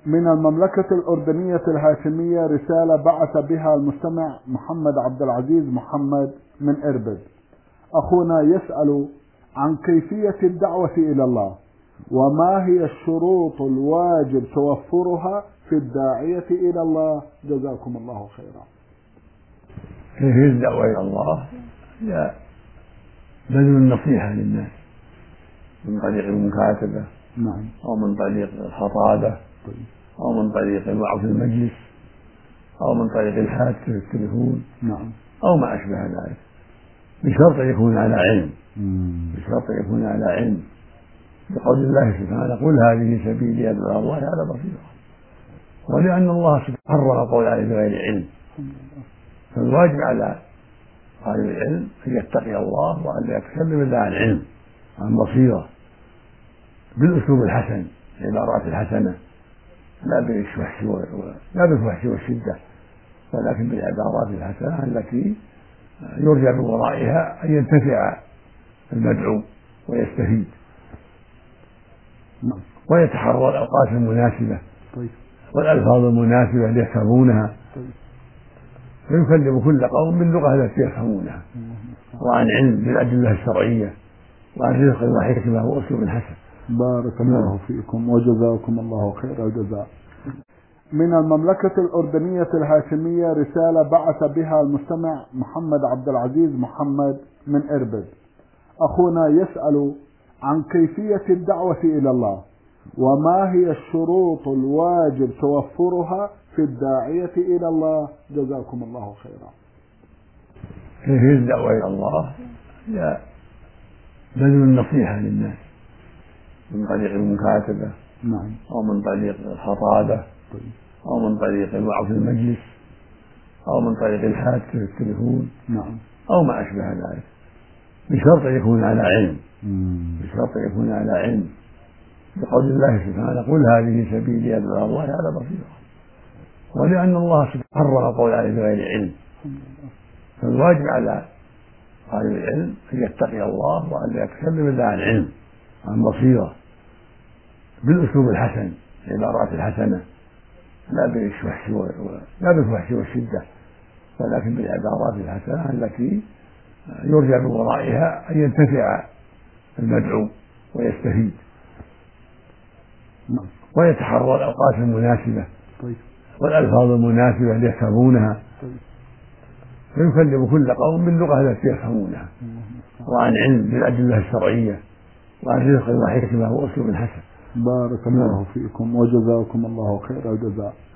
من المملكة الأردنية الهاشمية رسالة بعث بها المستمع محمد عبد العزيز محمد من إربد. أخونا يسأل عن كيفية الدعوة إلى الله، وما هي الشروط الواجب توفرها في الداعية إلى الله؟ جزاكم الله خيرا. كيفية الدعوة إلى الله هي بذل النصيحة للناس من طريق المكاتبة، نعم، أو من طريق الخطابة، أو من طريق الوعظ في المجلس، أو من طريق الهاتف في التليفون، نعم، أو ما أشبه ذلك، بشرط أن يكون على علم، بشرط أن يكون على علم، بقول الله سبحانه: قل هذه سبيلي أدعو إلى الله على بصيرة. ولأن الله سبحانه حرم القول عليه بغير علم، فالواجب على طالب العلم أن يتقي الله وأن لا يتكلم إلا عن علم، عن بصيرة، بالأسلوب الحسن، العبارات الحسنة، لا بالفحش والشدة، ولكن بالعبارات الحسنة التي يرجى من ورائها أن ينتفع المدعو ويستفيد، ويتحرى الأوقات المناسبة والألفاظ المناسبة ليفهمونها، فيكلم كل قوم باللغة التي يفهمونها، وعن علم بالأدلة الشرعية، وعن رزق وحكمة وأسلوب حسن. بارك الله فيكم وجزاكم الله خير الجزاء. من المملكة الأردنية الهاشمية رسالة بعث بها المستمع محمد عبد العزيز محمد من إربد. أخونا يسأل عن كيفية الدعوة إلى الله، وما هي الشروط الواجب توفرها في الداعية إلى الله؟ جزاكم الله خيرا. كيفية الدعوة إلى الله هي بذل النصيحة للناس من طريق المكاتبة، نعم، أو من طريق الخطابة، أو من طريق الوعظ في المجلس، أو من طريق الهاتف في التليفون، نعم، أو ما أشبه ذلك، بشرط أن يكون على علم، بشرط أن يكون على علم، بقول الله سبحانه: قل هذه سبيلي أدعو إلى الله على بصيرة. ولأن الله سبحانه حرم القول عليه بغير علم، فالواجب على طالب العلم أن يتقي الله وأن لا يتكلم إلا عن علم، عن بصيرة، بالأسلوب الحسن، العبارات الحسنة، لا بالفحش والشدة، ولكن بالعبارات الحسنة التي يرجى من ورائها أن ينتفع المدعو ويستفيد، ويتحرى الأوقات المناسبة والألفاظ المناسبة ليفهمونها، فيكلم كل قوم باللغة التي يفهمونها، وعن علم بالأدلة الشرعية، وعن رزق وحكمة وأسلوب حسن. بارك الله فيكم وجزاكم الله خير الجزاء.